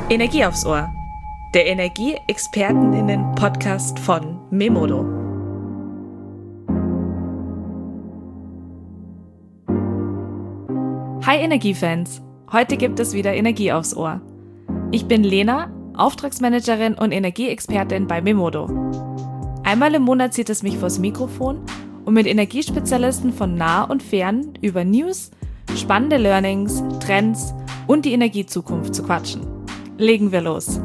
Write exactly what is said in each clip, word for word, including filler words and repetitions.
Energie aufs Ohr, der Energie-ExpertInnen-Podcast von Memodo. Hi Energiefans, heute gibt es wieder Energie aufs Ohr. Ich bin Lena, Auftragsmanagerin und Energieexpertin bei Memodo. Einmal im Monat zieht es mich vors Mikrofon, um mit Energiespezialisten von nah und fern über News, spannende Learnings, Trends und die Energiezukunft zu quatschen. Legen wir los.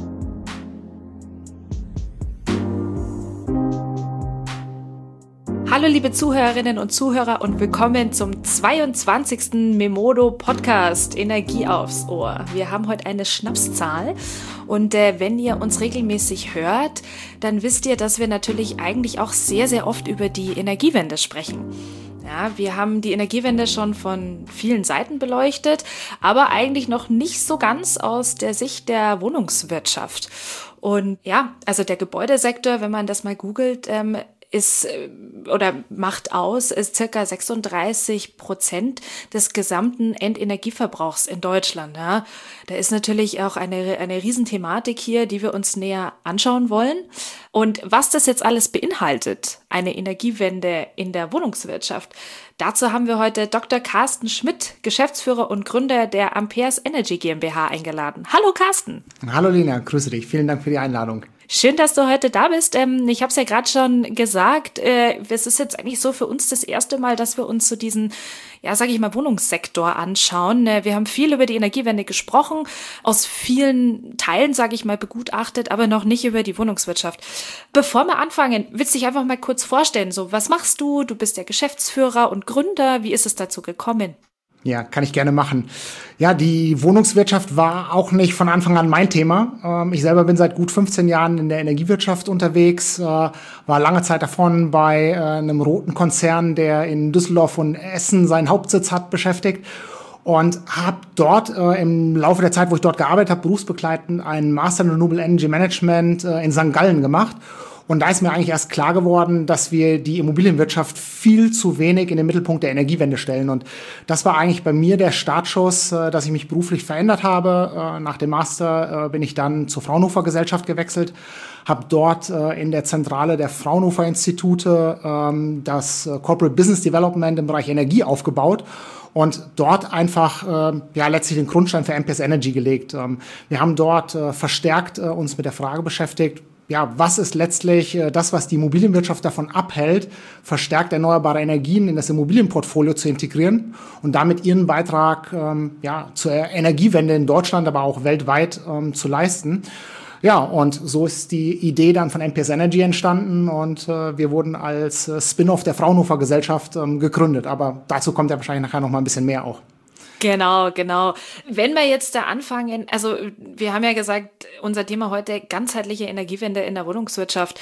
Hallo liebe Zuhörerinnen und Zuhörer und willkommen zum zweiundzwanzigsten Memodo Podcast Energie aufs Ohr. Wir haben heute eine Schnapszahl und äh, wenn ihr uns regelmäßig hört, dann wisst ihr, dass wir natürlich eigentlich auch sehr, sehr oft über die Energiewende sprechen. Ja, wir haben die Energiewende schon von vielen Seiten beleuchtet, aber eigentlich noch nicht so ganz aus der Sicht der Wohnungswirtschaft. Und ja, also der Gebäudesektor, wenn man das mal googelt, ähm, ist oder macht aus, ist circa sechsunddreißig Prozent des gesamten Endenergieverbrauchs in Deutschland. Ja. Da ist natürlich auch eine, eine Riesenthematik hier, die wir uns näher anschauen wollen. Und was das jetzt alles beinhaltet, eine Energiewende in der Wohnungswirtschaft, dazu haben wir heute Doktor Carsten Schmidt, Geschäftsführer und Gründer der Amperes Energy GmbH eingeladen. Hallo Carsten. Hallo Lena, grüße dich. Vielen Dank für die Einladung. Schön, dass du heute da bist. Ähm, ich habe es ja gerade schon gesagt, äh, es ist jetzt eigentlich so für uns das erste Mal, dass wir uns so diesen, ja, sage ich mal, Wohnungssektor anschauen. Äh, wir haben viel über die Energiewende gesprochen, aus vielen Teilen, sage ich mal, begutachtet, aber noch nicht über die Wohnungswirtschaft. Bevor wir anfangen, willst du dich einfach mal kurz vorstellen, so, was machst du? Du bist der Geschäftsführer und Gründer. Wie ist es dazu gekommen? Ja, kann ich gerne machen. Ja, die Wohnungswirtschaft war auch nicht von Anfang an mein Thema. Ich selber bin seit gut fünfzehn Jahren in der Energiewirtschaft unterwegs, war lange Zeit davon bei einem roten Konzern, der in Düsseldorf und Essen seinen Hauptsitz hat, beschäftigt und habe dort im Laufe der Zeit, wo ich dort gearbeitet habe, berufsbegleitend einen Master in Renewable Energy Management in Sankt Gallen gemacht. Und da ist mir eigentlich erst klar geworden, dass wir die Immobilienwirtschaft viel zu wenig in den Mittelpunkt der Energiewende stellen. Und das war eigentlich bei mir der Startschuss, dass ich mich beruflich verändert habe. Nach dem Master bin ich dann zur Fraunhofer Gesellschaft gewechselt, habe dort in der Zentrale der Fraunhofer Institute das Corporate Business Development im Bereich Energie aufgebaut. Und dort einfach äh, ja letztlich den Grundstein für Amperes Energy gelegt. Ähm, wir haben dort äh, verstärkt äh, uns mit der Frage beschäftigt, ja, was ist letztlich äh, das, was die Immobilienwirtschaft davon abhält, verstärkt erneuerbare Energien in das Immobilienportfolio zu integrieren und damit ihren Beitrag ähm, ja zur Energiewende in Deutschland, aber auch weltweit ähm, zu leisten. Ja, und so ist die Idee dann von Amperes Energy entstanden und äh, wir wurden als äh, Spin-off der Fraunhofer Gesellschaft ähm, gegründet. Aber dazu kommt ja wahrscheinlich nachher noch mal ein bisschen mehr auch. Genau, genau. Wenn wir jetzt da anfangen, also wir haben ja gesagt, unser Thema heute ganzheitliche Energiewende in der Wohnungswirtschaft.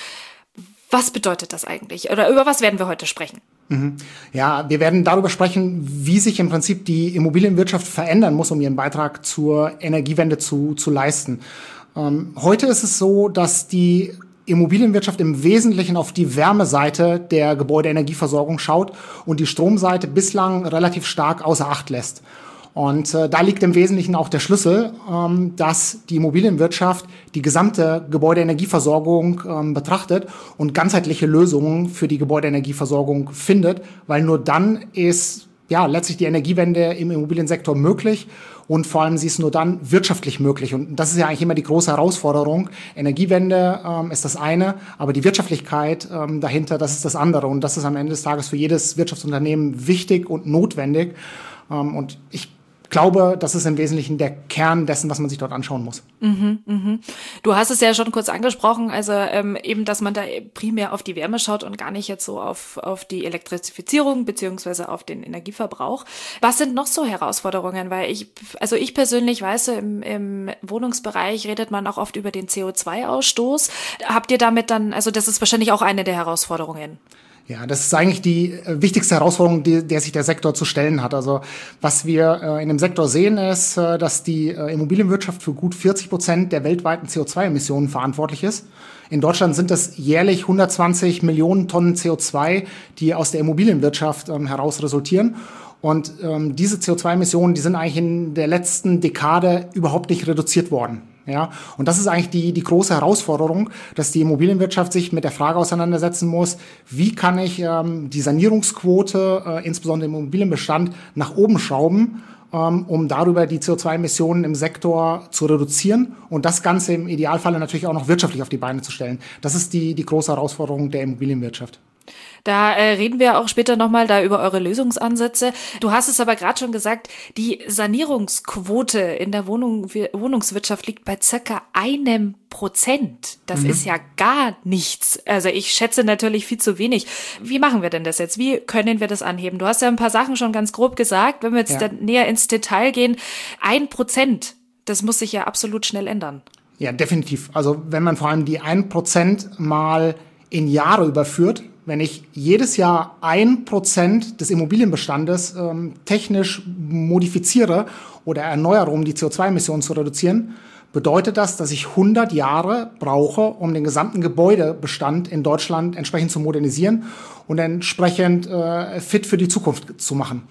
Was bedeutet das eigentlich? Oder über was werden wir heute sprechen? Mhm. Ja, wir werden darüber sprechen, wie sich im Prinzip die Immobilienwirtschaft verändern muss, um ihren Beitrag zur Energiewende zu, zu leisten. Ähm, heute ist es so, dass die Immobilienwirtschaft im Wesentlichen auf die Wärmeseite der Gebäudeenergieversorgung schaut und die Stromseite bislang relativ stark außer Acht lässt. Und äh, da liegt im Wesentlichen auch der Schlüssel, ähm, dass die Immobilienwirtschaft die gesamte Gebäudeenergieversorgung ähm, betrachtet und ganzheitliche Lösungen für die Gebäudeenergieversorgung findet, weil nur dann ist ja letztlich die Energiewende im Immobiliensektor möglich. Und vor allem sie ist nur dann wirtschaftlich möglich. Und das ist ja eigentlich immer die große Herausforderung. Energiewende ähm, ist das eine, aber die Wirtschaftlichkeit ähm, dahinter, das ist das andere. Und das ist am Ende des Tages für jedes Wirtschaftsunternehmen wichtig und notwendig. Ähm, und ich glaube, das ist im Wesentlichen der Kern dessen, was man sich dort anschauen muss. Mhm, mhm. Du hast es ja schon kurz angesprochen, also ähm, eben, dass man da primär auf die Wärme schaut und gar nicht jetzt so auf auf die Elektrifizierung beziehungsweise auf den Energieverbrauch. Was sind noch so Herausforderungen? Weil ich, also ich persönlich weiß, im, im Wohnungsbereich redet man auch oft über den C O zwei Ausstoß. Habt ihr damit dann, also das ist wahrscheinlich auch eine der Herausforderungen. Ja, das ist eigentlich die äh, wichtigste Herausforderung, die, der sich der Sektor zu stellen hat. Also was wir äh, in dem Sektor sehen, ist, äh, dass die äh, Immobilienwirtschaft für gut vierzig Prozent der weltweiten C O zwei Emissionen verantwortlich ist. In Deutschland sind es jährlich hundertzwanzig Millionen Tonnen C O zwei, die aus der Immobilienwirtschaft ähm, heraus resultieren. Und ähm, diese C O zwei Emissionen, die sind eigentlich in der letzten Dekade überhaupt nicht reduziert worden. Ja, und das ist eigentlich die, die große Herausforderung, dass die Immobilienwirtschaft sich mit der Frage auseinandersetzen muss, wie kann ich ähm, die Sanierungsquote, äh, insbesondere im Immobilienbestand, nach oben schrauben, ähm, um darüber die C O zwei Emissionen im Sektor zu reduzieren und das Ganze im Idealfall natürlich auch noch wirtschaftlich auf die Beine zu stellen. Das ist die, die große Herausforderung der Immobilienwirtschaft. Da äh, reden wir auch später nochmal da über eure Lösungsansätze. Du hast es aber gerade schon gesagt, die Sanierungsquote in der Wohnung, Wohnungswirtschaft liegt bei circa einem Prozent. Das mhm. ist ja gar nichts. Also ich schätze natürlich viel zu wenig. Wie machen wir denn das jetzt? Wie können wir das anheben? Du hast ja ein paar Sachen schon ganz grob gesagt. Wenn wir jetzt ja. dann näher ins Detail gehen, ein Prozent, das muss sich ja absolut schnell ändern. Ja, definitiv. Also wenn man vor allem die ein Prozent mal in Jahre überführt, wenn ich jedes Jahr ein Prozent des Immobilienbestandes ähm, technisch modifiziere oder erneuere, um die C O zwei Emissionen zu reduzieren, bedeutet das, dass ich hundert Jahre brauche, um den gesamten Gebäudebestand in Deutschland entsprechend zu modernisieren und entsprechend äh, fit für die Zukunft zu machen.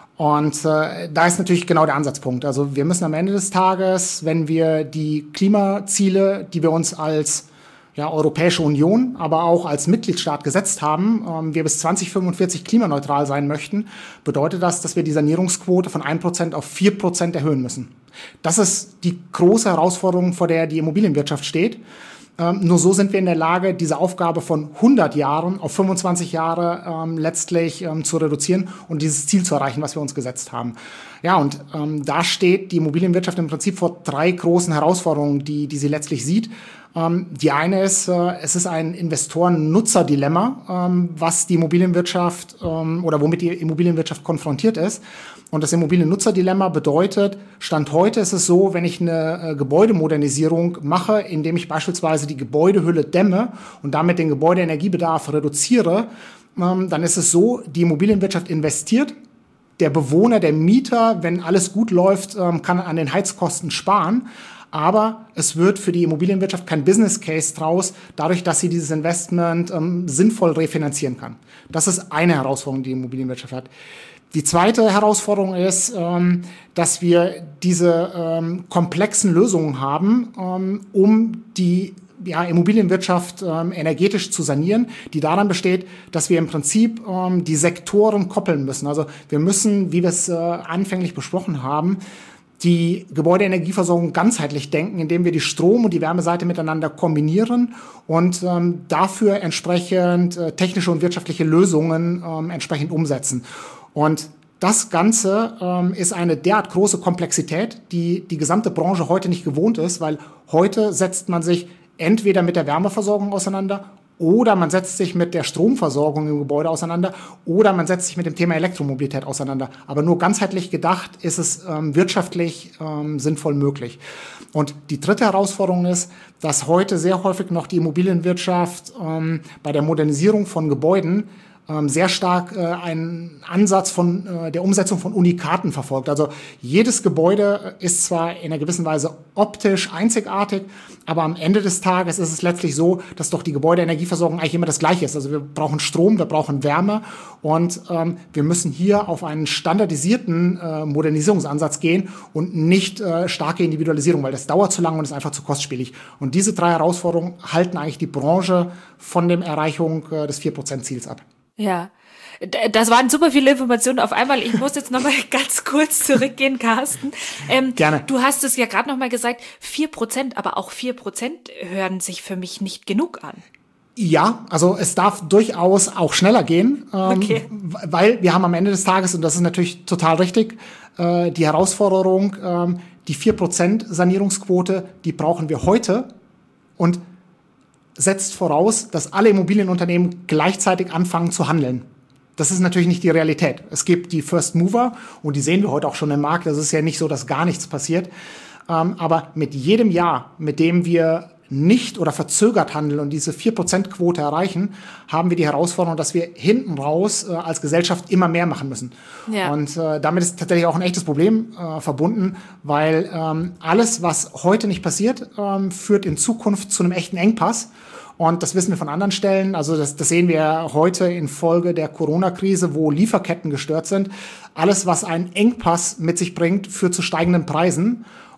Und äh, da ist natürlich genau der Ansatzpunkt. Also wir müssen am Ende des Tages, wenn wir die Klimaziele, die wir uns als ja, Europäische Union, aber auch als Mitgliedstaat gesetzt haben, ähm, wir bis zwanzig fünfundvierzig klimaneutral sein möchten, bedeutet das, dass wir die Sanierungsquote von ein Prozent auf vier Prozent erhöhen müssen. Das ist die große Herausforderung, vor der die Immobilienwirtschaft steht. Ähm, nur so sind wir in der Lage, diese Aufgabe von hundert Jahren auf fünfundzwanzig Jahre ähm, letztlich ähm, zu reduzieren und dieses Ziel zu erreichen, was wir uns gesetzt haben. Ja, und ähm, da steht die Immobilienwirtschaft im Prinzip vor drei großen Herausforderungen, die, die sie letztlich sieht. Ähm, die eine ist, äh, es ist ein Investoren-Nutzer-Dilemma, ähm, was die Immobilienwirtschaft ähm, oder womit die Immobilienwirtschaft konfrontiert ist. Und das Immobilien-Nutzer-Dilemma bedeutet, Stand heute ist es so, wenn ich eine äh, Gebäudemodernisierung mache, indem ich beispielsweise die Gebäudehülle dämme und damit den Gebäudeenergiebedarf reduziere, ähm, dann ist es so, die Immobilienwirtschaft investiert. Der Bewohner, der Mieter, wenn alles gut läuft, ähm, kann an den Heizkosten sparen. Aber es wird für die Immobilienwirtschaft kein Business Case draus, dadurch, dass sie dieses Investment ähm, sinnvoll refinanzieren kann. Das ist eine Herausforderung, die die Immobilienwirtschaft hat. Die zweite Herausforderung ist, ähm, dass wir diese ähm, komplexen Lösungen haben, ähm, um die ja, Immobilienwirtschaft ähm, energetisch zu sanieren, die daran besteht, dass wir im Prinzip ähm, die Sektoren koppeln müssen. Also wir müssen, wie wir es äh, anfänglich besprochen haben, die Gebäudeenergieversorgung ganzheitlich denken, indem wir die Strom- und die Wärmeseite miteinander kombinieren und ähm, dafür entsprechend äh, technische und wirtschaftliche Lösungen ähm, entsprechend umsetzen. Und das Ganze ähm, ist eine derart große Komplexität, die die gesamte Branche heute nicht gewohnt ist, weil heute setzt man sich entweder mit der Wärmeversorgung auseinander oder man setzt sich mit der Stromversorgung im Gebäude auseinander oder man setzt sich mit dem Thema Elektromobilität auseinander. Aber nur ganzheitlich gedacht ist es ähm, wirtschaftlich ähm, sinnvoll möglich. Und die dritte Herausforderung ist, dass heute sehr häufig noch die Immobilienwirtschaft ähm, bei der Modernisierung von Gebäuden ähm, sehr stark äh, einen Ansatz von äh, der Umsetzung von Unikaten verfolgt. Also jedes Gebäude ist zwar in einer gewissen Weise optisch einzigartig, aber am Ende des Tages ist es letztlich so, dass doch die Gebäudeenergieversorgung eigentlich immer das Gleiche ist. Also wir brauchen Strom, wir brauchen Wärme und ähm, wir müssen hier auf einen standardisierten äh, Modernisierungsansatz gehen und nicht äh, starke Individualisierung, weil das dauert zu lange und ist einfach zu kostspielig. Und diese drei Herausforderungen halten eigentlich die Branche von der Erreichung äh, des vier Prozent Ziels ab. Ja, das waren super viele Informationen auf einmal. Ich muss jetzt noch mal ganz kurz zurückgehen, Carsten. Ähm, Gerne. Du hast es ja gerade noch mal gesagt, vier Prozent, aber auch vier Prozent hören sich für mich nicht genug an. Ja, also es darf durchaus auch schneller gehen, ähm, okay. weil wir haben am Ende des Tages, und das ist natürlich total richtig, äh, die Herausforderung, ähm, die vier Prozent Sanierungsquote, die brauchen wir heute und setzt voraus, dass alle Immobilienunternehmen gleichzeitig anfangen zu handeln. Das ist natürlich nicht die Realität. Es gibt die First Mover und die sehen wir heute auch schon im Markt. Das ist ja nicht so, dass gar nichts passiert. Ähm, aber mit jedem Jahr, mit dem wir nicht oder verzögert handeln und diese vier Prozent Quote erreichen, haben wir die Herausforderung, dass wir hinten raus äh, als Gesellschaft immer mehr machen müssen. Ja. Und äh, damit ist tatsächlich auch ein echtes Problem äh, verbunden, weil ähm, alles, was heute nicht passiert, ähm, führt in Zukunft zu einem echten Engpass. Und das wissen wir von anderen Stellen. Also das, das sehen wir heute infolge der Corona-Krise, wo Lieferketten gestört sind. Alles, was einen Engpass mit sich bringt, führt zu steigenden Preisen.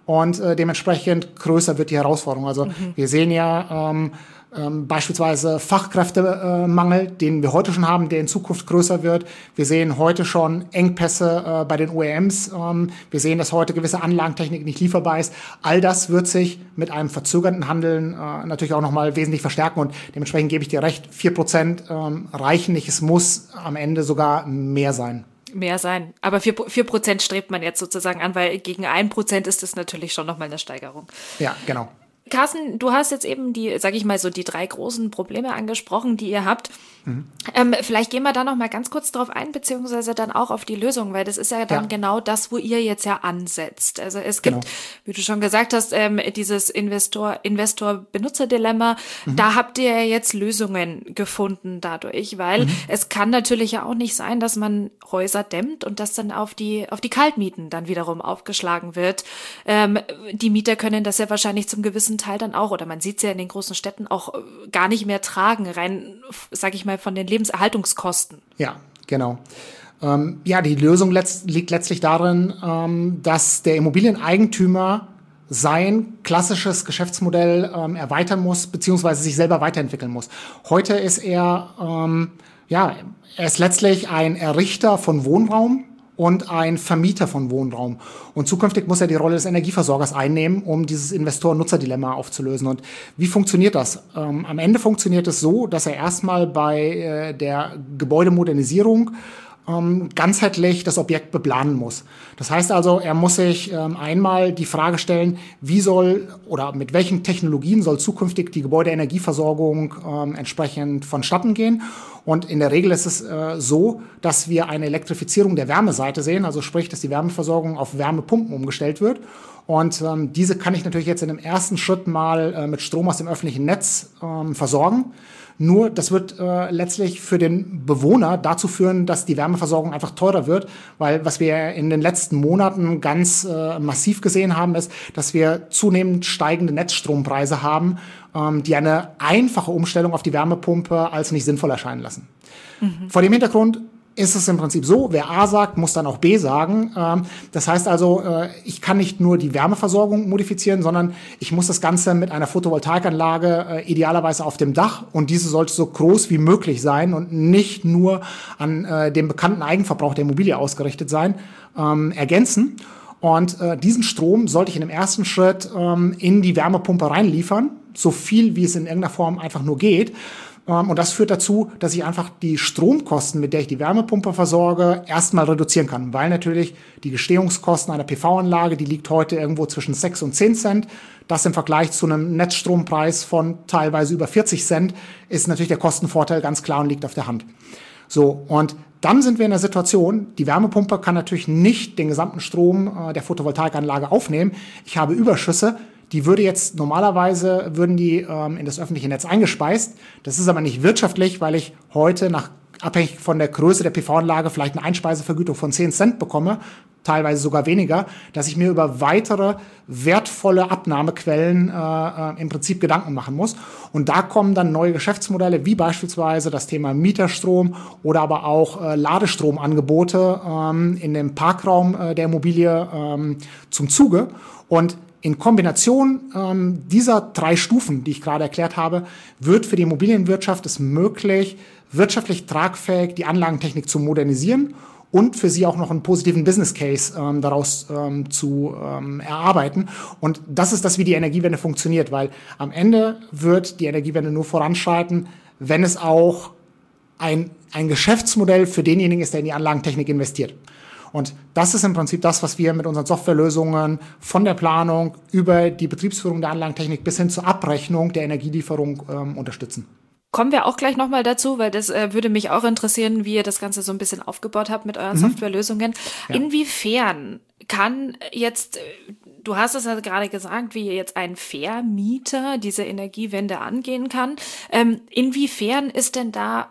und äh, dementsprechend größer wird die Herausforderung. Also mhm. wir sehen ja ähm, ähm, beispielsweise Fachkräftemangel, den wir heute schon haben, der in Zukunft größer wird. Wir sehen heute schon Engpässe äh, bei den O E Ms. Ähm, wir sehen, dass heute gewisse Anlagentechnik nicht lieferbar ist. All das wird sich mit einem verzögerten Handeln äh, natürlich auch nochmal wesentlich verstärken und dementsprechend gebe ich dir recht, vier Prozent ähm, reichen nicht. Es muss am Ende sogar mehr sein. Mehr sein. Aber vier Prozent strebt man jetzt sozusagen an, weil gegen ein Prozent ist es natürlich schon nochmal eine Steigerung. Ja, genau. Carsten, du hast jetzt eben die, sag ich mal so, die drei großen Probleme angesprochen, die ihr habt. Mhm. Ähm, vielleicht gehen wir da noch mal ganz kurz drauf ein, beziehungsweise dann auch auf die Lösung, weil das ist ja dann ja. genau das, wo ihr jetzt ja ansetzt. Also es gibt, genau. wie du schon gesagt hast, ähm, dieses Investor, Investor-Benutzer-Dilemma. Mhm. Da habt ihr ja jetzt Lösungen gefunden dadurch, weil mhm. es kann natürlich ja auch nicht sein, dass man Häuser dämmt und das dann auf die, auf die Kaltmieten dann wiederum aufgeschlagen wird. Ähm, die Mieter können das ja wahrscheinlich zum gewissen Teil dann auch, oder man sieht es ja in den großen Städten auch gar nicht mehr tragen, rein, sag ich mal, von den Lebenserhaltungskosten. Ja, genau. Ähm, ja, die Lösung letzt, liegt letztlich darin, ähm, dass der Immobilieneigentümer sein klassisches Geschäftsmodell ähm, erweitern muss, beziehungsweise sich selber weiterentwickeln muss. Heute ist er, ähm, ja, er ist letztlich ein Errichter von Wohnraum und ein Vermieter von Wohnraum. Und zukünftig muss er die Rolle des Energieversorgers einnehmen, um dieses Investor-Nutzer-Dilemma aufzulösen. Und wie funktioniert das? Ähm, am Ende funktioniert es so, dass er erstmal bei äh, der Gebäudemodernisierung ähm, ganzheitlich das Objekt beplanen muss. Das heißt also, er muss sich ähm, einmal die Frage stellen, wie soll oder mit welchen Technologien soll zukünftig die Gebäudeenergieversorgung ähm, entsprechend vonstatten gehen. Und in der Regel ist es äh, so, dass wir eine Elektrifizierung der Wärmeseite sehen, also sprich, dass die Wärmeversorgung auf Wärmepumpen umgestellt wird. Und ähm, diese kann ich natürlich jetzt in dem ersten Schritt mal äh, mit Strom aus dem öffentlichen Netz ähm, versorgen. Nur, das wird äh, letztlich für den Bewohner dazu führen, dass die Wärmeversorgung einfach teurer wird, weil was wir in den letzten Monaten ganz äh, massiv gesehen haben, ist, dass wir zunehmend steigende Netzstrompreise haben, ähm, die eine einfache Umstellung auf die Wärmepumpe als nicht sinnvoll erscheinen lassen. Mhm. Vor dem Hintergrund ist es im Prinzip so, wer A sagt, muss dann auch B sagen. Ähm, das heißt also, äh, ich kann nicht nur die Wärmeversorgung modifizieren, sondern ich muss das Ganze mit einer Photovoltaikanlage äh, idealerweise auf dem Dach, und diese sollte so groß wie möglich sein und nicht nur an äh, dem bekannten Eigenverbrauch der Immobilie ausgerichtet sein, ähm, ergänzen. Und äh, diesen Strom sollte ich in dem ersten Schritt ähm, in die Wärmepumpe reinliefern, so viel wie es in irgendeiner Form einfach nur geht. Und das führt dazu, dass ich einfach die Stromkosten, mit der ich die Wärmepumpe versorge, erstmal reduzieren kann. Weil natürlich die Gestehungskosten einer P V-Anlage, die liegt heute irgendwo zwischen sechs und zehn Cent. Das im Vergleich zu einem Netzstrompreis von teilweise über vierzig Cent ist natürlich der Kostenvorteil ganz klar und liegt auf der Hand. So, und dann sind wir in der Situation, die Wärmepumpe kann natürlich nicht den gesamten Strom äh, der Photovoltaikanlage aufnehmen. Ich habe Überschüsse. Die würde jetzt normalerweise, würden die ähm, in das öffentliche Netz eingespeist. Das ist aber nicht wirtschaftlich, weil ich heute nach abhängig von der Größe der P V-Anlage vielleicht eine Einspeisevergütung von zehn Cent bekomme, teilweise sogar weniger, dass ich mir über weitere wertvolle Abnahmequellen äh, im Prinzip Gedanken machen muss. Und da kommen dann neue Geschäftsmodelle, wie beispielsweise das Thema Mieterstrom oder aber auch äh, Ladestromangebote ähm, in dem Parkraum äh, der Immobilie ähm, zum Zuge. Und in Kombination ähm, dieser drei Stufen, die ich gerade erklärt habe, wird für die Immobilienwirtschaft es möglich, wirtschaftlich tragfähig die Anlagentechnik zu modernisieren und für sie auch noch einen positiven Business Case ähm, daraus ähm, zu ähm, erarbeiten. Und das ist das, wie die Energiewende funktioniert, weil am Ende wird die Energiewende nur voranschreiten, wenn es auch ein, ein Geschäftsmodell für denjenigen ist, der in die Anlagentechnik investiert. Und das ist im Prinzip das, was wir mit unseren Softwarelösungen von der Planung über die Betriebsführung der Anlagentechnik bis hin zur Abrechnung der Energielieferung ähm, unterstützen. Kommen wir auch gleich nochmal dazu, weil das äh, würde mich auch interessieren, wie ihr das Ganze so ein bisschen aufgebaut habt mit euren mhm. Softwarelösungen. Ja. Inwiefern kann jetzt, du hast es ja gerade gesagt, wie jetzt ein Vermieter diese Energiewende angehen kann. Ähm, inwiefern ist denn da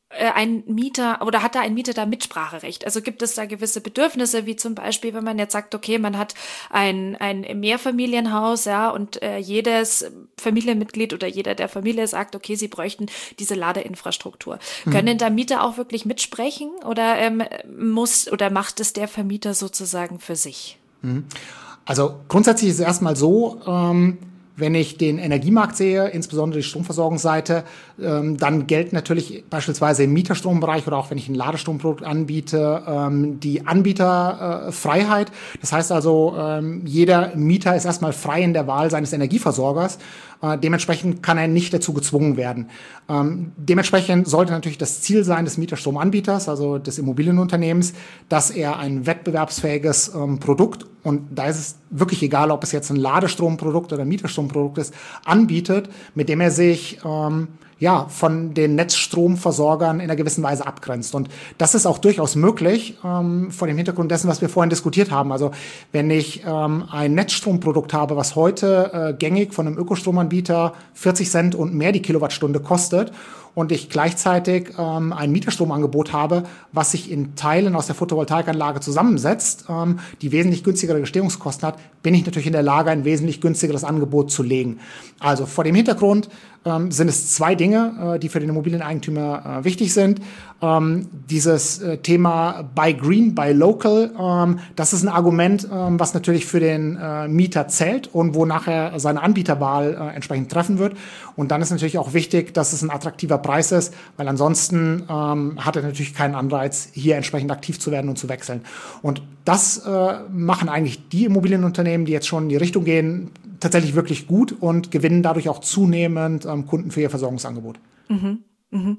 ein Mieter oder hat da ein Mieter da Mitspracherecht? Also gibt es da gewisse Bedürfnisse, wie zum Beispiel, wenn man jetzt sagt, okay, man hat ein ein Mehrfamilienhaus, ja, und äh, jedes Familienmitglied oder jeder der Familie sagt, okay, sie bräuchten diese Ladeinfrastruktur. Mhm. Können da Mieter auch wirklich mitsprechen oder ähm, muss oder macht es der Vermieter sozusagen für sich? Mhm. Also grundsätzlich ist es erstmal so, ähm, wenn ich den Energiemarkt sehe, insbesondere die Stromversorgungsseite, ähm, dann gelten natürlich beispielsweise im Mieterstrombereich oder auch wenn ich ein Ladestromprodukt anbiete, ähm, die Anbieterfreiheit. Äh, das heißt also, ähm, jeder Mieter ist erstmal frei in der Wahl seines Energieversorgers. Äh, dementsprechend kann er nicht dazu gezwungen werden. Ähm, dementsprechend sollte natürlich das Ziel sein des Mieterstromanbieters, also des Immobilienunternehmens, dass er ein wettbewerbsfähiges ähm, Produkt, und da ist es wirklich egal, ob es jetzt ein Ladestromprodukt oder ein Mieterstromprodukt ist, anbietet, mit dem er sich ähm, ja, von den Netzstromversorgern in einer gewissen Weise abgrenzt. Und das ist auch durchaus möglich, ähm, vor dem Hintergrund dessen, was wir vorhin diskutiert haben. Also wenn ich ähm, ein Netzstromprodukt habe, was heute äh, gängig von einem Ökostromanbieter vierzig Cent und mehr die Kilowattstunde kostet, und ich gleichzeitig ähm, ein Mieterstromangebot habe, was sich in Teilen aus der Photovoltaikanlage zusammensetzt, ähm, die wesentlich günstigere Gestehungskosten hat, bin ich natürlich in der Lage, ein wesentlich günstigeres Angebot zu legen. Also vor dem Hintergrund ähm, sind es zwei Dinge, äh, die für den Immobilieneigentümer äh, wichtig sind. Ähm, dieses äh, Thema Buy Green, Buy Local, ähm, das ist ein Argument, ähm, was natürlich für den äh, Mieter zählt und wo nachher seine Anbieterwahl äh, entsprechend treffen wird. Und dann ist natürlich auch wichtig, dass es ein attraktiver Preis ist, weil ansonsten ähm, hat er natürlich keinen Anreiz, hier entsprechend aktiv zu werden und zu wechseln. Und das äh, machen eigentlich die Immobilienunternehmen, die jetzt schon in die Richtung gehen, tatsächlich wirklich gut und gewinnen dadurch auch zunehmend ähm, Kunden für ihr Versorgungsangebot. Mhm. Mhm.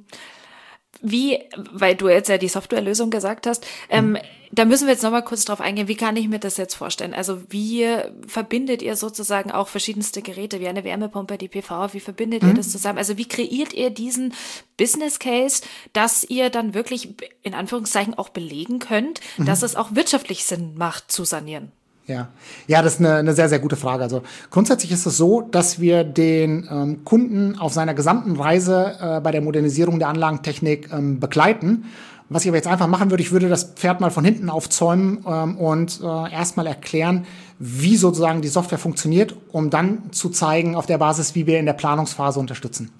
Wie, weil du jetzt ja die Softwarelösung gesagt hast, ähm, mhm. da müssen wir jetzt nochmal kurz drauf eingehen, wie kann ich mir das jetzt vorstellen? Also wie verbindet ihr sozusagen auch verschiedenste Geräte, wie eine Wärmepumpe, die P V, wie verbindet mhm. ihr das zusammen? Also wie kreiert ihr diesen Business Case, dass ihr dann wirklich in Anführungszeichen auch belegen könnt, mhm. dass es auch wirtschaftlich Sinn macht, zu sanieren? Ja, ja, das ist eine, eine sehr, sehr gute Frage. Also grundsätzlich ist es so, dass wir den ähm, Kunden auf seiner gesamten Reise äh, bei der Modernisierung der Anlagentechnik ähm, begleiten. Was ich aber jetzt einfach machen würde, ich würde das Pferd mal von hinten aufzäumen ähm, und äh, erstmal erklären, wie sozusagen die Software funktioniert, um dann zu zeigen, auf der Basis, wie wir in der Planungsphase unterstützen.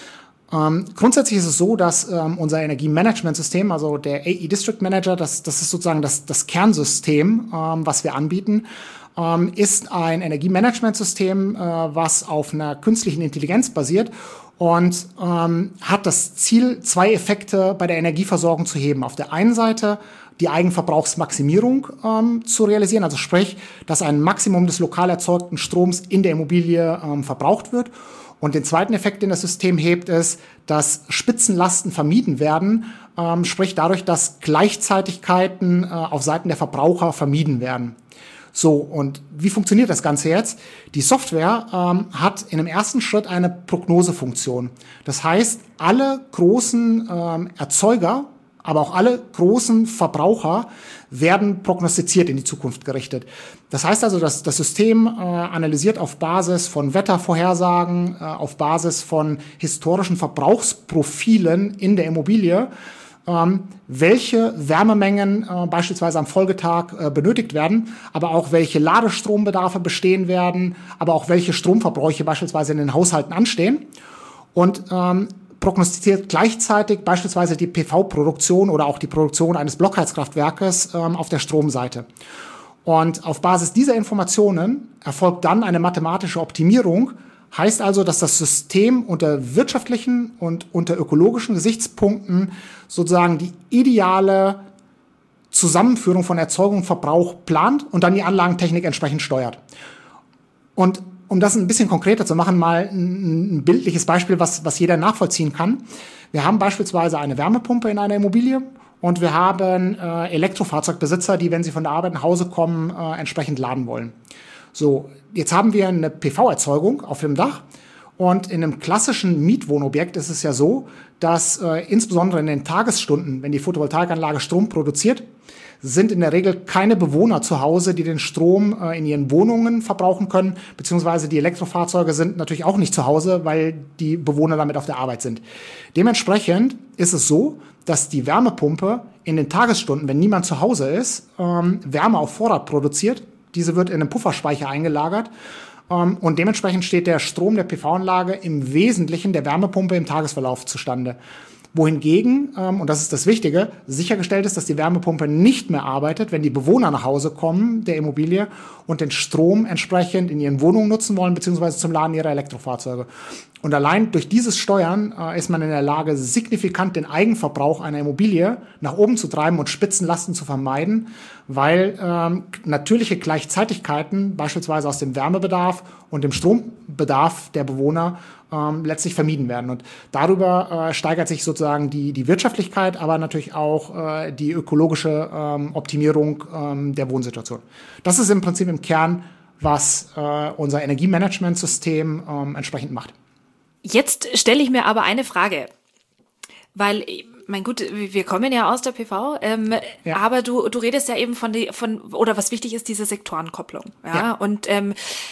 Ähm, grundsätzlich ist es so, dass ähm, unser Energiemanagementsystem, also der A E District Manager, das, das ist sozusagen das, das Kernsystem, ähm, was wir anbieten, ähm, ist ein Energiemanagementsystem, äh, was auf einer künstlichen Intelligenz basiert und ähm, hat das Ziel, zwei Effekte bei der Energieversorgung zu heben. Auf der einen Seite die Eigenverbrauchsmaximierung ähm, zu realisieren, also sprich, dass ein Maximum des lokal erzeugten Stroms in der Immobilie ähm, verbraucht wird. Und den zweiten Effekt, den das System hebt, ist, dass Spitzenlasten vermieden werden, ähm, sprich dadurch, dass Gleichzeitigkeiten äh, auf Seiten der Verbraucher vermieden werden. So, und wie funktioniert das Ganze jetzt? Die Software ähm, hat in einem ersten Schritt eine Prognosefunktion. Das heißt, alle großen ähm, Erzeuger, aber auch alle großen Verbraucher werden prognostiziert in die Zukunft gerichtet. Das heißt also, dass das System äh, analysiert auf Basis von Wettervorhersagen, äh, auf Basis von historischen Verbrauchsprofilen in der Immobilie, ähm, welche Wärmemengen äh, beispielsweise am Folgetag äh, benötigt werden, aber auch welche Ladestrombedarfe bestehen werden, aber auch welche Stromverbräuche beispielsweise in den Haushalten anstehen. Und ähm, prognostiziert gleichzeitig beispielsweise die P V-Produktion oder auch die Produktion eines Blockheizkraftwerkes ähm, auf der Stromseite. Und auf Basis dieser Informationen erfolgt dann eine mathematische Optimierung. Heißt also, dass das System unter wirtschaftlichen und unter ökologischen Gesichtspunkten sozusagen die ideale Zusammenführung von Erzeugung und Verbrauch plant und dann die Anlagentechnik entsprechend steuert. Und um das ein bisschen konkreter zu machen, mal ein, ein bildliches Beispiel, was, was jeder nachvollziehen kann. Wir haben beispielsweise eine Wärmepumpe in einer Immobilie und wir haben äh, Elektrofahrzeugbesitzer, die, wenn sie von der Arbeit nach Hause kommen, äh, entsprechend laden wollen. So, jetzt haben wir eine P V-Erzeugung auf dem Dach und in einem klassischen Mietwohnobjekt ist es ja so, dass äh, insbesondere in den Tagesstunden, wenn die Photovoltaikanlage Strom produziert, sind in der Regel keine Bewohner zu Hause, die den Strom äh, in ihren Wohnungen verbrauchen können, beziehungsweise die Elektrofahrzeuge sind natürlich auch nicht zu Hause, weil die Bewohner damit auf der Arbeit sind. Dementsprechend ist es so, dass die Wärmepumpe in den Tagesstunden, wenn niemand zu Hause ist, ähm, Wärme auf Vorrat produziert. Diese wird in einem Pufferspeicher eingelagert. Ähm, und dementsprechend steht der Strom der P V-Anlage im Wesentlichen der Wärmepumpe im Tagesverlauf zustande. Wohingegen, ähm, und das ist das Wichtige, sichergestellt ist, dass die Wärmepumpe nicht mehr arbeitet, wenn die Bewohner nach Hause kommen der Immobilie und den Strom entsprechend in ihren Wohnungen nutzen wollen, beziehungsweise zum Laden ihrer Elektrofahrzeuge. Und allein durch dieses Steuern äh, ist man in der Lage, signifikant den Eigenverbrauch einer Immobilie nach oben zu treiben und Spitzenlasten zu vermeiden, weil ähm, natürliche Gleichzeitigkeiten, beispielsweise aus dem Wärmebedarf und dem Strombedarf der Bewohner, ähm, letztlich vermieden werden. Und darüber äh, steigert sich sozusagen die, die Wirtschaftlichkeit, aber natürlich auch äh, die ökologische ähm, Optimierung ähm, der Wohnsituation. Das ist im Prinzip im Kern, was äh, unser Energiemanagementsystem ähm, entsprechend macht. Jetzt stelle ich mir aber eine Frage, weil, mein gut, wir kommen ja aus der P V, ähm, ja. aber du du redest ja eben von die von oder was wichtig ist, diese Sektorenkopplung, ja, ja. und ähm,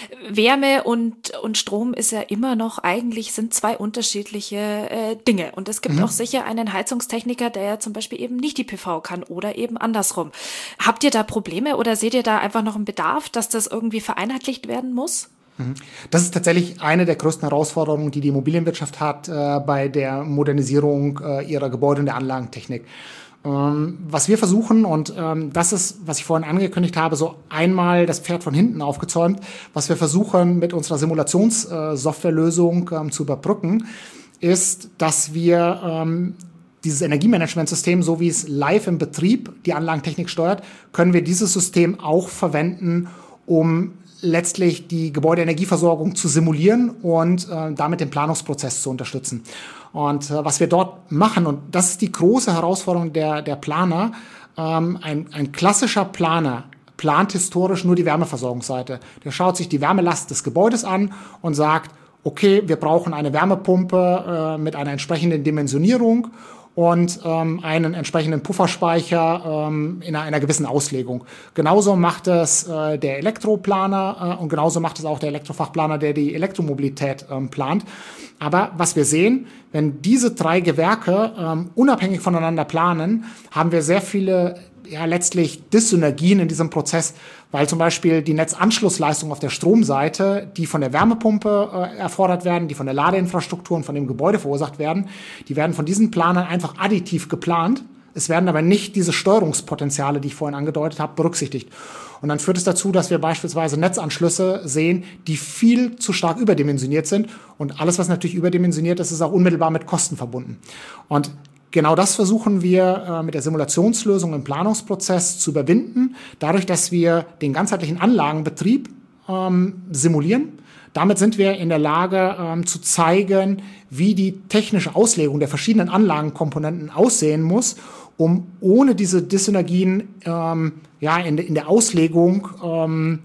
Wärme und und Strom ist ja immer noch eigentlich sind zwei unterschiedliche äh, Dinge und es gibt mhm. auch sicher einen Heizungstechniker, der ja zum Beispiel eben nicht die P V kann oder eben andersrum. Habt ihr da Probleme oder seht ihr da einfach noch einen Bedarf, dass das irgendwie vereinheitlicht werden muss? Das ist tatsächlich eine der größten Herausforderungen, die die Immobilienwirtschaft hat äh, bei der Modernisierung äh, ihrer Gebäude und der Anlagentechnik. Ähm, was wir versuchen, und ähm, das ist, was ich vorhin angekündigt habe, so einmal das Pferd von hinten aufgezäumt, was wir versuchen mit unserer Simulationssoftwarelösung ähm, zu überbrücken, ist, dass wir ähm, dieses Energiemanagementsystem, so wie es live im Betrieb die Anlagentechnik steuert, können wir dieses System auch verwenden, um letztlich die Gebäudeenergieversorgung zu simulieren und äh, damit den Planungsprozess zu unterstützen. Und äh, was wir dort machen, und das ist die große Herausforderung der, der Planer, ähm, ein, ein klassischer Planer plant historisch nur die Wärmeversorgungsseite. Der schaut sich die Wärmelast des Gebäudes an und sagt, okay, wir brauchen eine Wärmepumpe äh, mit einer entsprechenden Dimensionierung und ähm, einen entsprechenden Pufferspeicher ähm, in einer, einer gewissen Auslegung. Genauso macht es äh, der Elektroplaner äh, und genauso macht es auch der Elektrofachplaner, der die Elektromobilität ähm, plant. Aber was wir sehen, wenn diese drei Gewerke ähm, unabhängig voneinander planen, haben wir sehr viele ja letztlich Dyssynergien in diesem Prozess, weil zum Beispiel die Netzanschlussleistung auf der Stromseite, die von der Wärmepumpe äh, erfordert werden, die von der Ladeinfrastruktur und von dem Gebäude verursacht werden, die werden von diesen Planern einfach additiv geplant. Es werden aber nicht diese Steuerungspotenziale, die ich vorhin angedeutet habe, berücksichtigt. Und dann führt es dazu, dass wir beispielsweise Netzanschlüsse sehen, die viel zu stark überdimensioniert sind. Und alles, was natürlich überdimensioniert ist, ist auch unmittelbar mit Kosten verbunden. Und genau das versuchen wir äh, mit der Simulationslösung im Planungsprozess zu überwinden, dadurch, dass wir den ganzheitlichen Anlagenbetrieb ähm, simulieren. Damit sind wir in der Lage ähm, zu zeigen, wie die technische Auslegung der verschiedenen Anlagenkomponenten aussehen muss, um ohne diese Dyssynergien ähm, ja, in, in der Auslegung ähm,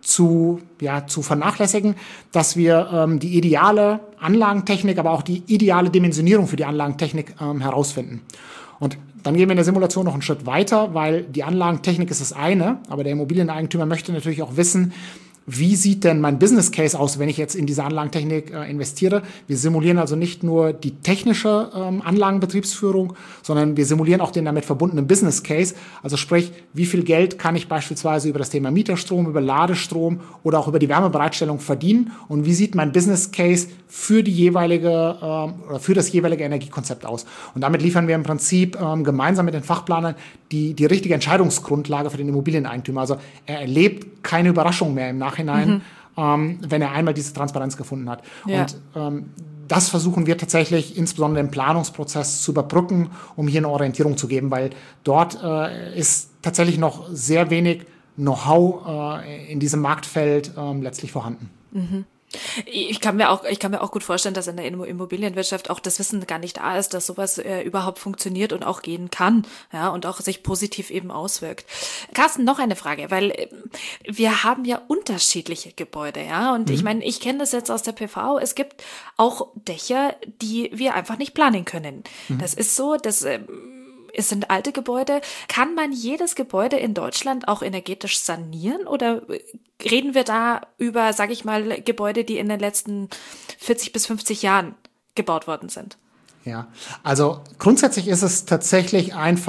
zu, ja, zu vernachlässigen, dass wir ähm, die ideale Anlagentechnik, aber auch die ideale Dimensionierung für die Anlagentechnik ähm, herausfinden. Und dann gehen wir in der Simulation noch einen Schritt weiter, weil die Anlagentechnik ist das eine, aber der Immobilieneigentümer möchte natürlich auch wissen, wie sieht denn mein Business Case aus, wenn ich jetzt in diese Anlagentechnik äh, investiere? Wir simulieren also nicht nur die technische ähm, Anlagenbetriebsführung, sondern wir simulieren auch den damit verbundenen Business Case. Also sprich, wie viel Geld kann ich beispielsweise über das Thema Mieterstrom, über Ladestrom oder auch über die Wärmebereitstellung verdienen? Und wie sieht mein Business Case für die jeweilige ähm, oder für das jeweilige Energiekonzept aus? Und damit liefern wir im Prinzip ähm, gemeinsam mit den Fachplanern die, die richtige Entscheidungsgrundlage für den Immobilieneigentümer. Also er erlebt keine Überraschung mehr im Nachhinein. Hinein, mhm. ähm, wenn er einmal diese Transparenz gefunden hat. Ja. Und ähm, das versuchen wir tatsächlich insbesondere im Planungsprozess zu überbrücken, um hier eine Orientierung zu geben, weil dort äh, ist tatsächlich noch sehr wenig Know-how äh, in diesem Marktfeld äh, letztlich vorhanden. Mhm. Ich kann mir auch, ich kann mir auch gut vorstellen, dass in der Immobilienwirtschaft auch das Wissen gar nicht da ist, dass sowas äh, überhaupt funktioniert und auch gehen kann, ja, und auch sich positiv eben auswirkt. Carsten, noch eine Frage, weil äh, wir haben ja unterschiedliche Gebäude, ja, und mhm. ich meine, ich kenne das jetzt aus der P V, es gibt auch Dächer, die wir einfach nicht planen können. Mhm. Das ist so, dass äh, es sind alte Gebäude. Kann man jedes Gebäude in Deutschland auch energetisch sanieren oder reden wir da über, sage ich mal, Gebäude, die in den letzten vierzig bis fünfzig Jahren gebaut worden sind? Ja, also grundsätzlich ist es tatsächlich einfach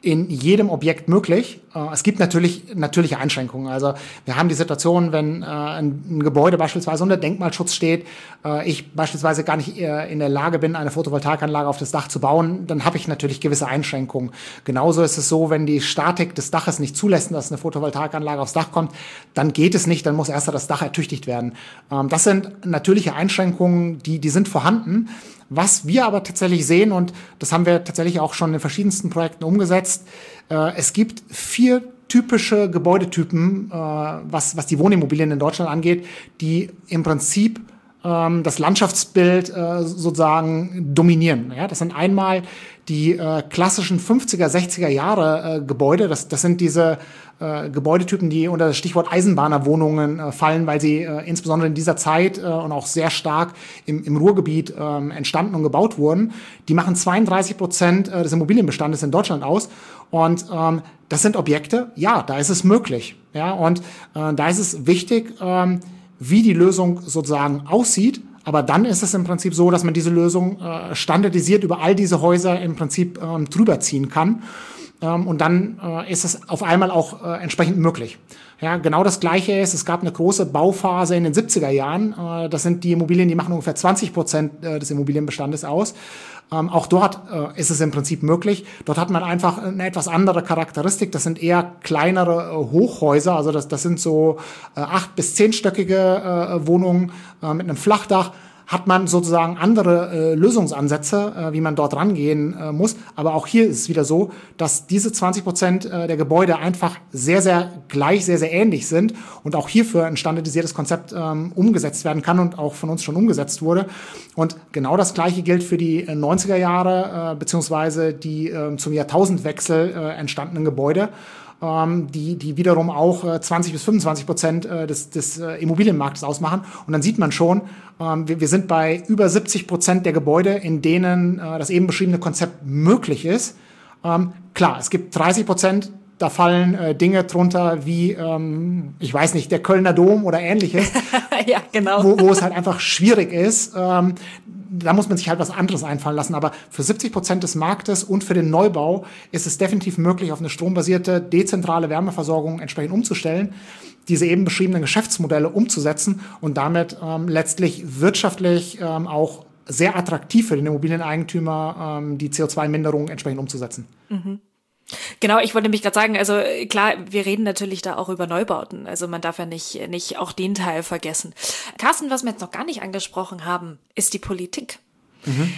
in jedem Objekt möglich. Äh, es gibt natürlich natürliche Einschränkungen. Also wir haben die Situation, wenn äh, ein, ein Gebäude beispielsweise unter Denkmalschutz steht, äh, ich beispielsweise gar nicht äh, in der Lage bin, eine Photovoltaikanlage auf das Dach zu bauen, dann habe ich natürlich gewisse Einschränkungen. Genauso ist es so, wenn die Statik des Daches nicht zulässt, dass eine Photovoltaikanlage aufs Dach kommt, dann geht es nicht, dann muss erst das Dach ertüchtigt werden. Ähm, das sind natürliche Einschränkungen, die, die sind vorhanden. Was wir aber tatsächlich sehen, und das haben wir tatsächlich auch schon in verschiedensten Projekten umgesetzt, äh, es gibt vier typische Gebäudetypen, äh, was, was die Wohnimmobilien in Deutschland angeht, die im Prinzip ähm, das Landschaftsbild äh, sozusagen dominieren. Ja, das sind einmal die äh, klassischen fünfziger, sechziger Jahre äh, Gebäude. Das, das sind diese äh, Gebäudetypen, die unter das Stichwort Eisenbahnerwohnungen äh, fallen, weil sie äh, insbesondere in dieser Zeit äh, und auch sehr stark im, im Ruhrgebiet äh, entstanden und gebaut wurden. Die machen zweiunddreißig Prozent äh, des Immobilienbestandes in Deutschland aus. Und ähm, das sind Objekte, ja, da ist es möglich. Ja, und äh, da ist es wichtig, ähm, wie die Lösung sozusagen aussieht. Aber dann ist es im Prinzip so, dass man diese Lösung äh, standardisiert über all diese Häuser im Prinzip ähm, drüber ziehen kann. Ähm, und dann äh, ist es auf einmal auch äh, entsprechend möglich. Ja, genau das Gleiche ist, es gab eine große Bauphase in den siebziger Jahren. Äh, das sind die Immobilien, die machen ungefähr zwanzig Prozent äh, des Immobilienbestandes aus. Ähm, auch dort äh, ist es im Prinzip möglich. Dort hat man einfach eine etwas andere Charakteristik. Das sind eher kleinere äh, Hochhäuser. Also das, das sind so äh, acht- bis zehnstöckige äh, Wohnungen äh, mit einem Flachdach. Hat man sozusagen andere äh, Lösungsansätze, äh, wie man dort rangehen äh, muss. Aber auch hier ist es wieder so, dass diese zwanzig Prozent äh, der Gebäude einfach sehr, sehr gleich, sehr, sehr ähnlich sind und auch hierfür ein standardisiertes Konzept ähm, umgesetzt werden kann und auch von uns schon umgesetzt wurde. Und genau das Gleiche gilt für die äh, neunziger Jahre äh, beziehungsweise die äh, zum Jahrtausendwechsel äh, entstandenen Gebäude. Ähm, die, die wiederum auch äh, zwanzig bis fünfundzwanzig Prozent äh, des, des äh, Immobilienmarktes ausmachen. Und dann sieht man schon, ähm, wir, wir sind bei über siebzig Prozent der Gebäude, in denen äh, das eben beschriebene Konzept möglich ist. Ähm, klar, es gibt dreißig Prozent, da fallen äh, Dinge drunter wie, ähm, ich weiß nicht, der Kölner Dom oder ähnliches. Ja, genau. Wo, wo es halt einfach schwierig ist. Ähm, da muss man sich halt was anderes einfallen lassen. Aber für siebzig Prozent des Marktes und für den Neubau ist es definitiv möglich, auf eine strombasierte, dezentrale Wärmeversorgung entsprechend umzustellen, diese eben beschriebenen Geschäftsmodelle umzusetzen und damit ähm, letztlich wirtschaftlich ähm, auch sehr attraktiv für den Immobilieneigentümer ähm, die C O zwei Minderung entsprechend umzusetzen. Mhm. Genau, ich wollte nämlich gerade sagen, also klar, wir reden natürlich da auch über Neubauten, also man darf ja nicht, nicht auch den Teil vergessen. Carsten, was wir jetzt noch gar nicht angesprochen haben, ist die Politik. Mhm.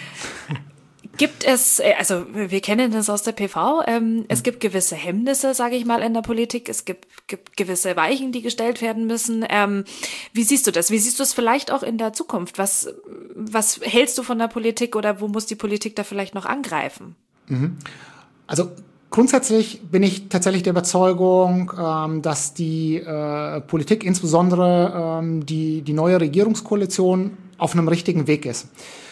Gibt es, also wir kennen das aus der P V, ähm, es gibt gewisse Hemmnisse, sage ich mal, in der Politik, es gibt, gibt gewisse Weichen, die gestellt werden müssen. Ähm, wie siehst du das? Wie siehst du es vielleicht auch in der Zukunft? Was, was hältst du von der Politik oder wo muss die Politik da vielleicht noch angreifen? Mhm. Also grundsätzlich bin ich tatsächlich der Überzeugung, ähm, dass die äh, Politik, insbesondere ähm, die, die neue Regierungskoalition, auf einem richtigen Weg ist.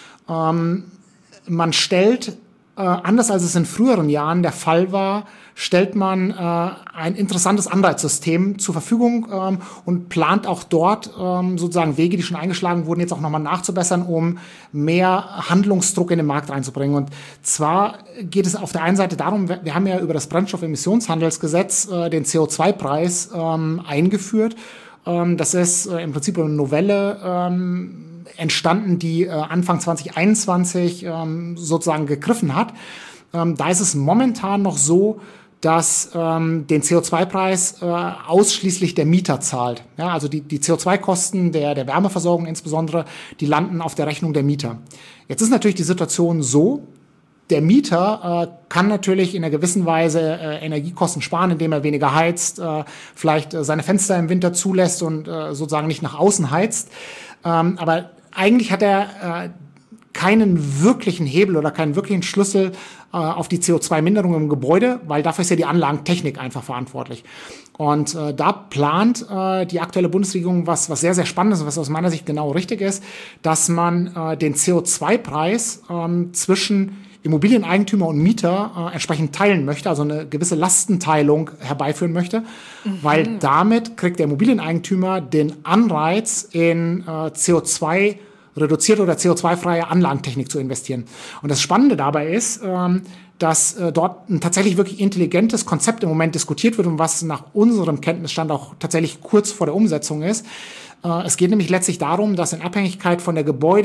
Ähm, man stellt, äh, anders als es in früheren Jahren der Fall war, stellt man äh, ein interessantes Anreizsystem zur Verfügung ähm, und plant auch dort ähm, sozusagen Wege, die schon eingeschlagen wurden, jetzt auch nochmal nachzubessern, um mehr Handlungsdruck in den Markt reinzubringen. Und zwar geht es auf der einen Seite darum, wir haben ja über das Brennstoffemissionshandelsgesetz äh, den C O zwei Preis ähm, eingeführt. Ähm, das ist äh, im Prinzip eine Novelle ähm, entstanden, die äh, Anfang zwanzig einundzwanzig ähm, sozusagen gegriffen hat. Ähm, da ist es momentan noch so, dass ähm, den C O zwei Preis äh, ausschließlich der Mieter zahlt. Ja, also die, die C O zwei Kosten der, der Wärmeversorgung insbesondere, die landen auf der Rechnung der Mieter. Jetzt ist natürlich die Situation so, der Mieter äh, kann natürlich in einer gewissen Weise äh, Energiekosten sparen, indem er weniger heizt, äh, vielleicht äh, seine Fenster im Winter zulässt und äh, sozusagen nicht nach außen heizt. Ähm, aber eigentlich hat er äh, keinen wirklichen Hebel oder keinen wirklichen Schlüssel äh, auf die C O zwei Minderung im Gebäude, weil dafür ist ja die Anlagentechnik einfach verantwortlich. Und äh, da plant äh, die aktuelle Bundesregierung was, was sehr, sehr spannend ist, was aus meiner Sicht genau richtig ist, dass man äh, den C O zwei Preis ähm, zwischen Immobilieneigentümer und Mieter äh, entsprechend teilen möchte, also eine gewisse Lastenteilung herbeiführen möchte, mhm. weil damit kriegt der Immobilieneigentümer den Anreiz, in äh, C O zwei reduzierte oder C O zwei freie Anlagentechnik zu investieren. Und das Spannende dabei ist, ähm, dass äh, dort ein tatsächlich wirklich intelligentes Konzept im Moment diskutiert wird und was nach unserem Kenntnisstand auch tatsächlich kurz vor der Umsetzung ist. Äh, es geht nämlich letztlich darum, dass in Abhängigkeit von der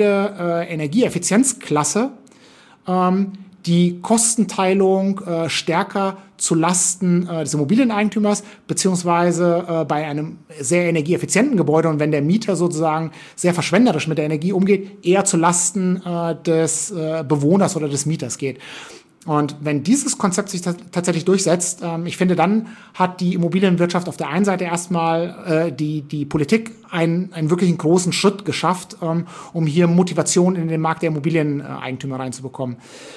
Gebäude-Energieeffizienzklasse ähm, die Kostenteilung äh, stärker zu Lasten äh, des Immobilieneigentümers beziehungsweise äh, bei einem sehr energieeffizienten Gebäude und wenn der Mieter sozusagen sehr verschwenderisch mit der Energie umgeht, eher zu Lasten äh, des äh, Bewohners oder des Mieters geht. Und wenn dieses Konzept sich t- tatsächlich durchsetzt, ähm, ich finde, dann hat die Immobilienwirtschaft auf der einen Seite erstmal äh, die die Politik einen einen wirklichen großen Schritt geschafft, ähm, um hier Motivation in den Markt der Immobilieneigentümer reinzubekommen.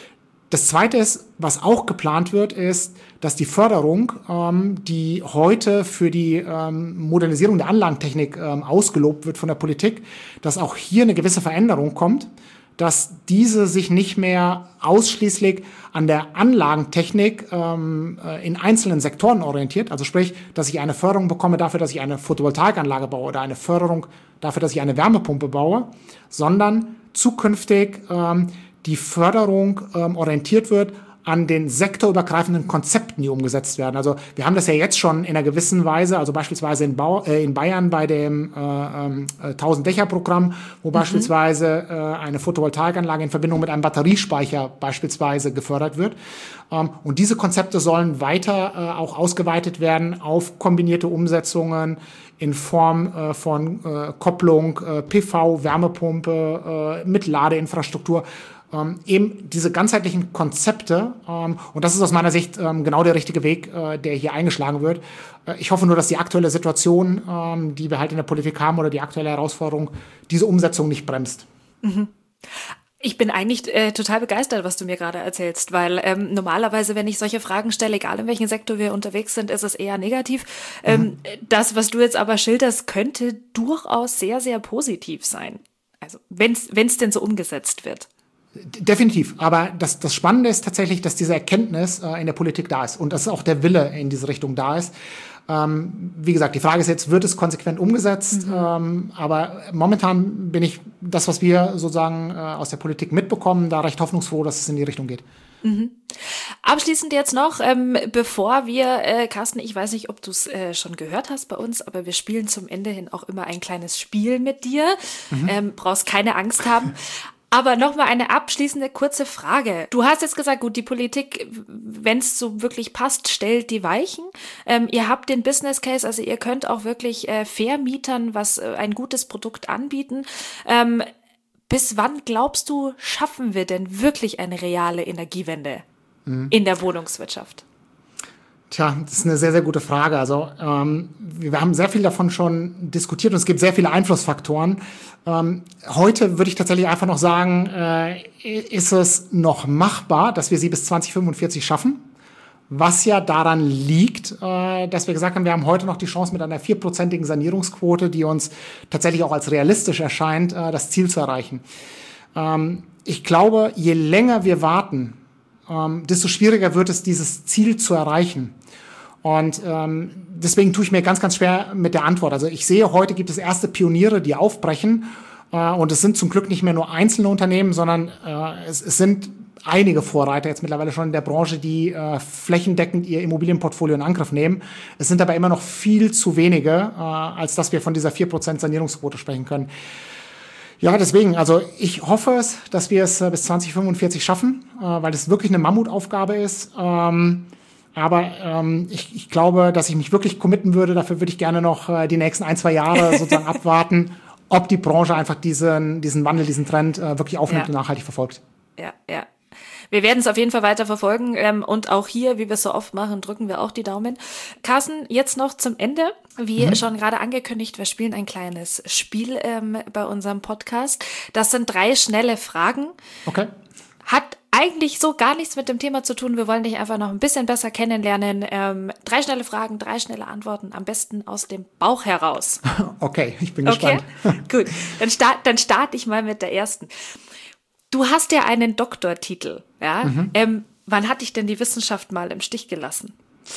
Das Zweite ist, was auch geplant wird, ist, dass die Förderung, ähm, die heute für die ähm, Modernisierung der Anlagentechnik ähm, ausgelobt wird von der Politik, dass auch hier eine gewisse Veränderung kommt, dass diese sich nicht mehr ausschließlich an der Anlagentechnik ähm, in einzelnen Sektoren orientiert. Also sprich, dass ich eine Förderung bekomme dafür, dass ich eine Photovoltaikanlage baue oder eine Förderung dafür, dass ich eine Wärmepumpe baue, sondern zukünftig ähm, die Förderung ähm, orientiert wird an den sektorübergreifenden Konzepten, die umgesetzt werden. Also wir haben das ja jetzt schon in einer gewissen Weise, also beispielsweise in, Bau, äh, in Bayern bei dem äh, äh, tausend-Dächer-Programm, wo mhm. beispielsweise äh, eine Photovoltaikanlage in Verbindung mit einem Batteriespeicher beispielsweise gefördert wird. Ähm, und diese Konzepte sollen weiter äh, auch ausgeweitet werden auf kombinierte Umsetzungen in Form äh, von äh, Kopplung, äh, P V, Wärmepumpe, äh, mit Ladeinfrastruktur. Ähm, eben diese ganzheitlichen Konzepte, ähm, und das ist aus meiner Sicht ähm, genau der richtige Weg, äh, der hier eingeschlagen wird. Äh, ich hoffe nur, dass die aktuelle Situation, ähm, die wir halt in der Politik haben oder die aktuelle Herausforderung, diese Umsetzung nicht bremst. Mhm. Ich bin eigentlich äh, total begeistert, was du mir gerade erzählst, weil ähm, normalerweise, wenn ich solche Fragen stelle, egal in welchem Sektor wir unterwegs sind, ist es eher negativ. Ähm, mhm. Das, was du jetzt aber schilderst, könnte durchaus sehr, sehr positiv sein. Also wenn es denn so umgesetzt wird. Definitiv. Aber das, das Spannende ist tatsächlich, dass diese Erkenntnis äh, in der Politik da ist und dass auch der Wille in diese Richtung da ist. Ähm, wie gesagt, die Frage ist jetzt, wird es konsequent umgesetzt? Mhm. Ähm, aber momentan bin ich, das, was wir sozusagen äh, aus der Politik mitbekommen, da recht hoffnungsfroh, dass es in die Richtung geht. Mhm. Abschließend jetzt noch, ähm, bevor wir, äh, Carsten, ich weiß nicht, ob du es äh, schon gehört hast bei uns, aber wir spielen zum Ende hin auch immer ein kleines Spiel mit dir. Mhm. Ähm, brauchst keine Angst haben. Aber nochmal eine abschließende kurze Frage. Du hast jetzt gesagt, gut, die Politik, wenn es so wirklich passt, stellt die Weichen. Ähm, ihr habt den Business Case, also ihr könnt auch wirklich äh, Vermietern was äh, ein gutes Produkt anbieten. Ähm, bis wann, glaubst du, schaffen wir denn wirklich eine reale Energiewende mhm. in der Wohnungswirtschaft? Tja, das ist eine sehr, sehr gute Frage. Also ähm, wir haben sehr viel davon schon diskutiert und es gibt sehr viele Einflussfaktoren. Ähm, heute würde ich tatsächlich einfach noch sagen, äh, ist es noch machbar, dass wir sie bis zwanzig fünfundvierzig schaffen? Was ja daran liegt, äh, dass wir gesagt haben, wir haben heute noch die Chance mit einer vierprozentigen Sanierungsquote, die uns tatsächlich auch als realistisch erscheint, äh, das Ziel zu erreichen. Ähm, ich glaube, je länger wir warten, ähm, desto schwieriger wird es, dieses Ziel zu erreichen. Und ähm, deswegen tue ich mir ganz, ganz schwer mit der Antwort. Also ich sehe, heute gibt es erste Pioniere, die aufbrechen. Äh, und es sind zum Glück nicht mehr nur einzelne Unternehmen, sondern äh, es, es sind einige Vorreiter jetzt mittlerweile schon in der Branche, die äh, flächendeckend ihr Immobilienportfolio in Angriff nehmen. Es sind aber immer noch viel zu wenige, äh, als dass wir von dieser vier Prozent Sanierungsquote sprechen können. Ja, deswegen, also ich hoffe es, dass wir es äh, bis zwanzig fünfundvierzig schaffen, äh, weil es wirklich eine Mammutaufgabe ist. Ähm, Aber ähm, ich, ich glaube, dass ich mich wirklich committen würde. Dafür würde ich gerne noch äh, die nächsten ein, zwei Jahre sozusagen abwarten, ob die Branche einfach diesen, diesen Wandel, diesen Trend äh, wirklich aufnimmt ja. und nachhaltig verfolgt. Ja, ja. Wir werden es auf jeden Fall weiter verfolgen ähm, und auch hier, wie wir es so oft machen, drücken wir auch die Daumen. Carsten, jetzt noch zum Ende. Wie mhm. schon gerade angekündigt, wir spielen ein kleines Spiel ähm, bei unserem Podcast. Das sind drei schnelle Fragen. Okay. Hat eigentlich so gar nichts mit dem Thema zu tun. Wir wollen dich einfach noch ein bisschen besser kennenlernen. Ähm, drei schnelle Fragen, drei schnelle Antworten, am besten aus dem Bauch heraus. Okay, ich bin okay? gespannt. Gut, dann, start, dann starte ich mal mit der ersten. Du hast ja einen Doktortitel. Ja? Mhm. Ähm, wann hat dich denn die Wissenschaft mal im Stich gelassen?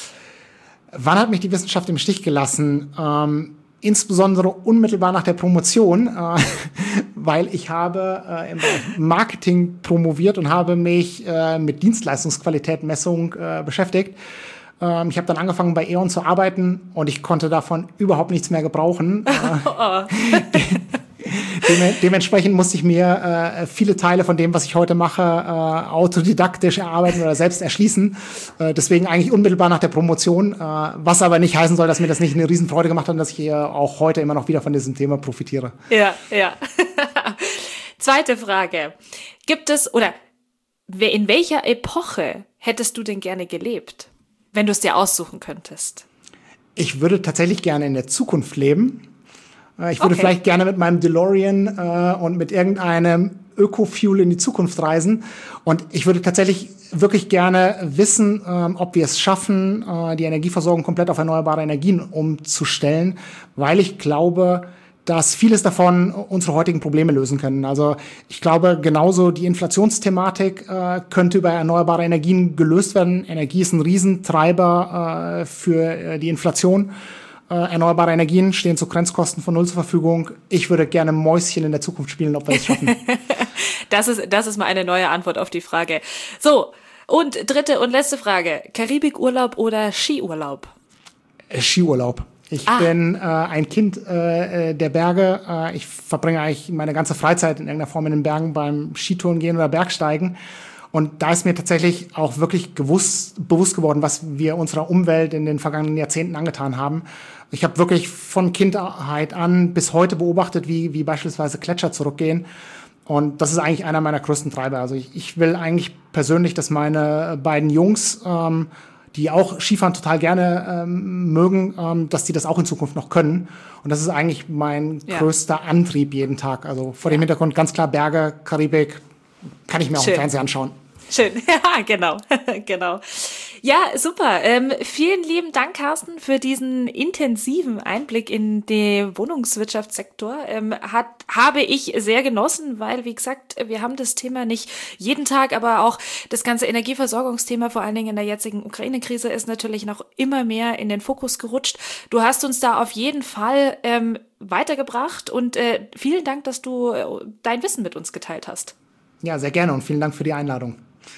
Wann hat mich die Wissenschaft im Stich gelassen? Ähm, insbesondere unmittelbar nach der Promotion, äh, weil ich habe äh, im Bereich Marketing promoviert und habe mich äh, mit Dienstleistungsqualitätmessung äh, beschäftigt. Ähm, ich habe dann angefangen bei E.ON zu arbeiten und ich konnte davon überhaupt nichts mehr gebrauchen. Oh. Dem, dementsprechend musste ich mir äh, viele Teile von dem, was ich heute mache, äh, autodidaktisch erarbeiten oder selbst erschließen. Äh, deswegen eigentlich unmittelbar nach der Promotion, äh, was aber nicht heißen soll, dass mir das nicht eine Riesenfreude gemacht hat und dass ich äh, auch heute immer noch wieder von diesem Thema profitiere. Ja, ja. Zweite Frage. Gibt es, oder in welcher Epoche hättest du denn gerne gelebt, wenn du es dir aussuchen könntest? Ich würde tatsächlich gerne in der Zukunft leben. Ich würde okay. vielleicht gerne mit meinem DeLorean äh, und mit irgendeinem Öko-Fuel in die Zukunft reisen. Und ich würde tatsächlich wirklich gerne wissen, ähm, ob wir es schaffen, äh, die Energieversorgung komplett auf erneuerbare Energien umzustellen, weil ich glaube, dass vieles davon unsere heutigen Probleme lösen können. Also ich glaube, genauso die Inflationsthematik äh, könnte über erneuerbare Energien gelöst werden. Energie ist ein Riesentreiber äh, für äh, die Inflation. Äh, erneuerbare Energien stehen zu Grenzkosten von null zur Verfügung. Ich würde gerne Mäuschen in der Zukunft spielen, ob wir das schaffen. Das ist, das ist mal eine neue Antwort auf die Frage. So, und dritte und letzte Frage. Karibikurlaub oder Skiurlaub? Äh, Skiurlaub. Ich ah. bin äh, ein Kind äh, der Berge. Äh, ich verbringe eigentlich meine ganze Freizeit in irgendeiner Form in den Bergen beim Skitouren gehen oder Bergsteigen. Und da ist mir tatsächlich auch wirklich gewusst, bewusst geworden, was wir unserer Umwelt in den vergangenen Jahrzehnten angetan haben. Ich habe wirklich von Kindheit an bis heute beobachtet, wie, wie beispielsweise Gletscher zurückgehen. Und das ist eigentlich einer meiner größten Treiber. Also ich, ich will eigentlich persönlich, dass meine beiden Jungs, ähm, die auch Skifahren total gerne ähm, mögen, ähm, dass die das auch in Zukunft noch können. Und das ist eigentlich mein ja. größter Antrieb jeden Tag. Also vor dem Hintergrund ganz klar Berge, Karibik, kann ich mir auch Schön. Im Fernsehen anschauen. Schön, ja, genau, genau. Ja, super. Ähm, vielen lieben Dank, Carsten, für diesen intensiven Einblick in den Wohnungswirtschaftssektor. Ähm, hat, habe ich sehr genossen, weil, wie gesagt, wir haben das Thema nicht jeden Tag, aber auch das ganze Energieversorgungsthema, vor allen Dingen in der jetzigen Ukraine-Krise, ist natürlich noch immer mehr in den Fokus gerutscht. Du hast uns da auf jeden Fall ähm, weitergebracht und äh, vielen Dank, dass du äh, dein Wissen mit uns geteilt hast. Ja, sehr gerne und vielen Dank für die Einladung.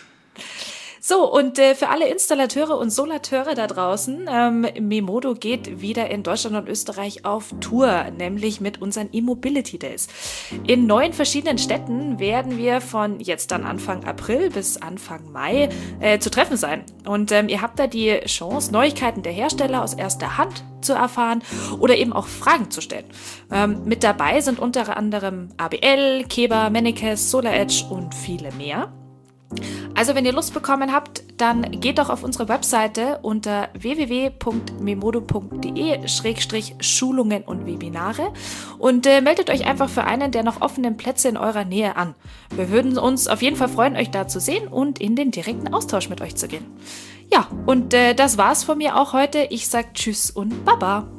So, und äh, für alle Installateure und Solateure da draußen, ähm, Memodo geht wieder in Deutschland und Österreich auf Tour, nämlich mit unseren E-Mobility Days. In neun verschiedenen Städten werden wir von jetzt dann Anfang April bis Anfang Mai äh, zu treffen sein. Und ähm, ihr habt da die Chance, Neuigkeiten der Hersteller aus erster Hand zu erfahren oder eben auch Fragen zu stellen. Ähm, mit dabei sind unter anderem A B L, Keba, Mennekes, SolarEdge und viele mehr. Also wenn ihr Lust bekommen habt, dann geht doch auf unsere Webseite unter w w w punkt memodo punkt d e Schrägstrich Schulungen und Webinare und äh, meldet euch einfach für einen der noch offenen Plätze in eurer Nähe an. Wir würden uns auf jeden Fall freuen, euch da zu sehen und in den direkten Austausch mit euch zu gehen. Ja, und äh, das war's von mir auch heute. Ich sag Tschüss und Baba.